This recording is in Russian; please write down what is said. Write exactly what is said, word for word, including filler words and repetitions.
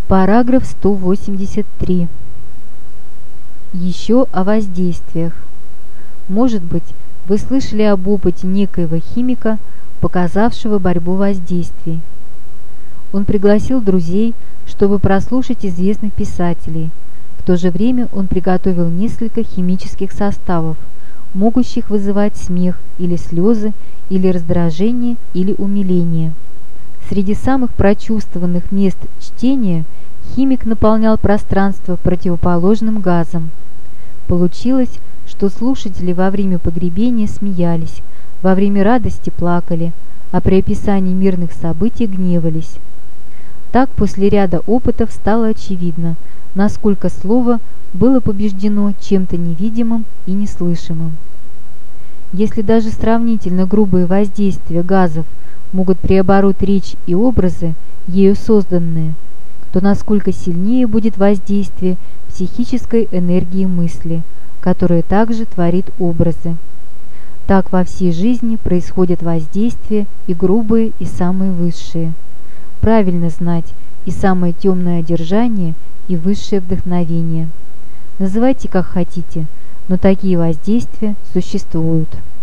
Параграф сто восемьдесят три. Еще о воздействиях. Может быть, вы слышали об опыте некоего химика, показавшего борьбу воздействий. Он пригласил друзей, чтобы прослушать известных писателей. В то же время он приготовил несколько химических составов, могущих вызывать смех или слезы, или раздражение, или умиление. Среди самых прочувствованных мест чтения химик наполнял пространство противоположным газом. Получилось, что слушатели во время погребения смеялись, во время радости плакали, а при описании мирных событий гневались. Так после ряда опытов стало очевидно, насколько слово было побеждено чем-то невидимым и неслышимым. Если даже сравнительно грубые воздействия газов могут преоборот речь и образы, ею созданные, то насколько сильнее будет воздействие психической энергии мысли, которая также творит образы. Так во всей жизни происходят воздействия и грубые, и самые высшие. Правильно знать и самое темное одержание, и высшее вдохновение. Называйте как хотите, но такие воздействия существуют.